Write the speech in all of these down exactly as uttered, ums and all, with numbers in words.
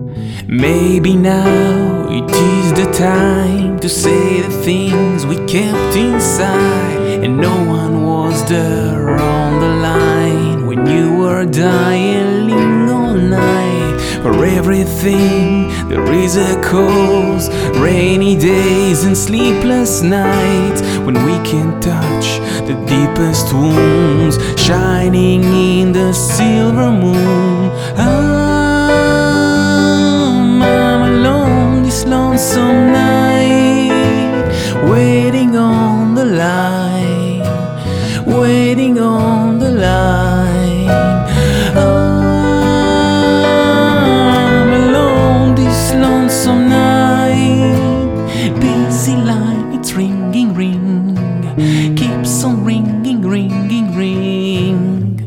Maybe now it is the time to say the things we kept inside, and no one was there on the line when you were dialing all night. For everything there is a cause, rainy days and sleepless nights, when we can touch the deepest wounds, shining in the silver moon. I'm alone this lonesome night, waiting on the line, waiting on the line. I'm alone this lonesome night, busy line, it's ringing, ring, keeps on ringing, ringing, ring.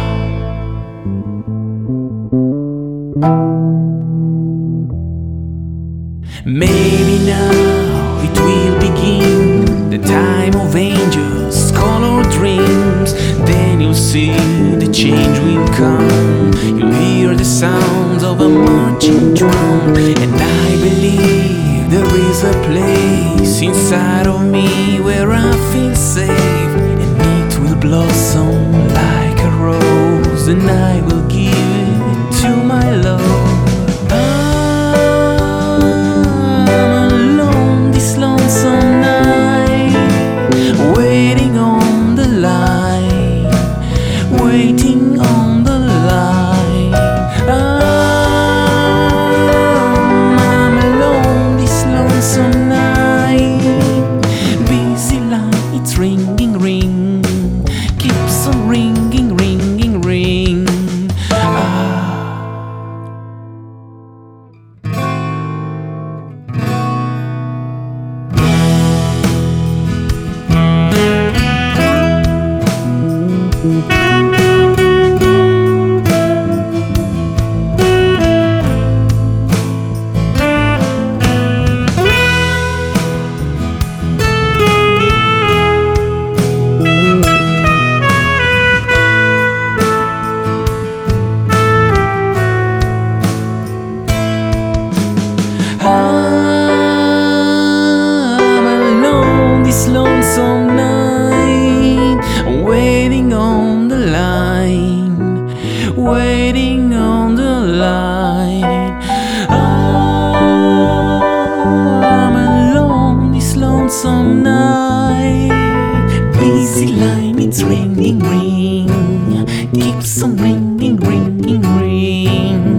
Maybe now it will begin, the time of angels, colored dreams. Then you'll see the change will come, you'll hear the sounds of a marching drum. And I believe there is a place inside of me where I feel safe, and it will blossom like a rose, and I will give it to my love. Waiting on the line, I'm alone this lonesome night, busy line, it's ringing, ring, keeps on ringing, ringing, ring. Ah. Lonesome night, waiting on the line, waiting on the line. I'm alone this lonesome night, busy line, it's ringing, ring, keeps on ringing, ringing, ring.